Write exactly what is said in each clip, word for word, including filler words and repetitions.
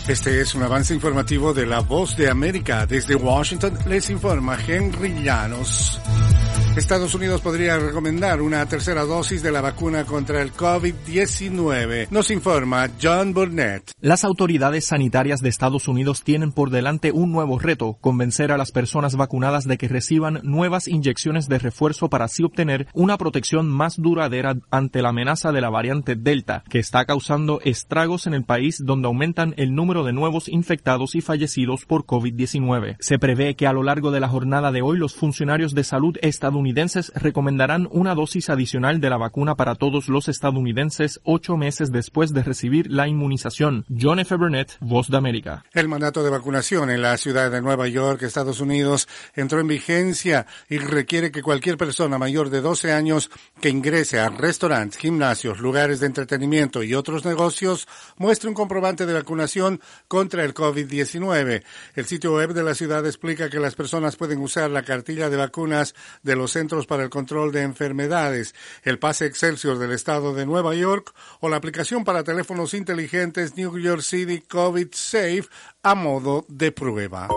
Este es un avance informativo de La Voz de América. Desde Washington les informa Henry Llanos. Estados Unidos podría recomendar una tercera dosis de la vacuna contra el COVID diecinueve. Nos informa John Burnett. Las autoridades sanitarias de Estados Unidos tienen por delante un nuevo reto: convencer a las personas vacunadas de que reciban nuevas inyecciones de refuerzo para así obtener una protección más duradera ante la amenaza de la variante Delta, que está causando estragos en el país, donde aumentan el número de nuevos infectados y fallecidos por COVID diecinueve. Se prevé que a lo largo de la jornada de hoy los funcionarios de salud estadounidenses recomendarán una dosis adicional de la vacuna para todos los estadounidenses ocho meses después de recibir la inmunización. John F. Burnett, Voz de América. El mandato de vacunación en la ciudad de Nueva York, Estados Unidos, entró en vigencia y requiere que cualquier persona mayor de doce años que ingrese a restaurantes, gimnasios, lugares de entretenimiento y otros negocios muestre un comprobante de vacunación contra el COVID diecinueve. El sitio web de la ciudad explica que las personas pueden usar la cartilla de vacunas de los Centros para el Control de Enfermedades, el pase Excelsior del estado de Nueva York o la aplicación para teléfonos inteligentes New York City COVID Safe a modo de prueba.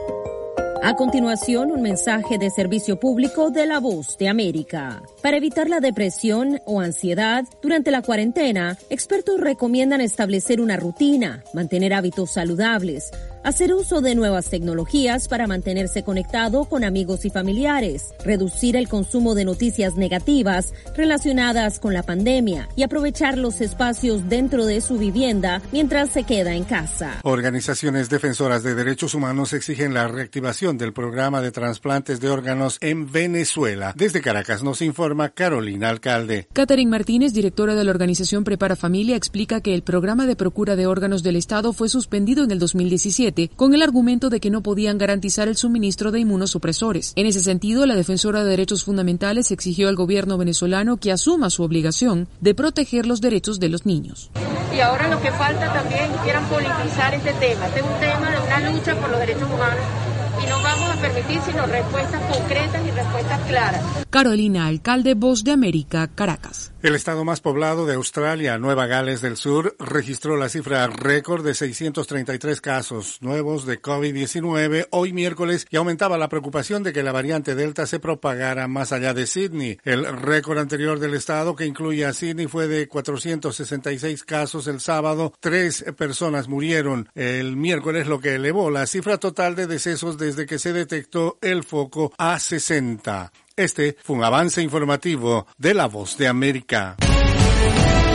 A continuación, un mensaje de servicio público de La Voz de América. Para evitar la depresión o ansiedad durante la cuarentena, expertos recomiendan establecer una rutina, mantener hábitos saludables, hacer uso de nuevas tecnologías para mantenerse conectado con amigos y familiares, reducir el consumo de noticias negativas relacionadas con la pandemia y aprovechar los espacios dentro de su vivienda mientras se queda en casa. Organizaciones defensoras de derechos humanos exigen la reactivación del programa de trasplantes de órganos en Venezuela. Desde Caracas nos informa Carolina Alcalde. Catherine Martínez, directora de la organización Prepara Familia, explica que el programa de procura de órganos del Estado fue suspendido en el dos mil diecisiete con el argumento de que no podían garantizar el suministro de inmunosupresores. En ese sentido, la defensora de derechos fundamentales exigió al gobierno venezolano que asuma su obligación de proteger los derechos de los niños. Y ahora lo que falta también es que quieran politizar este tema. Este es un tema de una lucha por los derechos humanos y no vamos a permitir sino respuestas concretas y respuestas claras. Carolina Alcalde, Voz de América, Caracas. El estado más poblado de Australia, Nueva Gales del Sur, registró la cifra récord de seiscientos treinta y tres casos nuevos de COVID diecinueve hoy miércoles y aumentaba la preocupación de que la variante Delta se propagara más allá de Sydney. El récord anterior del estado, que incluye a Sydney, fue de cuatrocientos sesenta y seis casos el sábado. Tres personas murieron el miércoles, lo que elevó la cifra total de decesos desde que se detectó el foco a sesenta. Este fue un avance informativo de La Voz de América.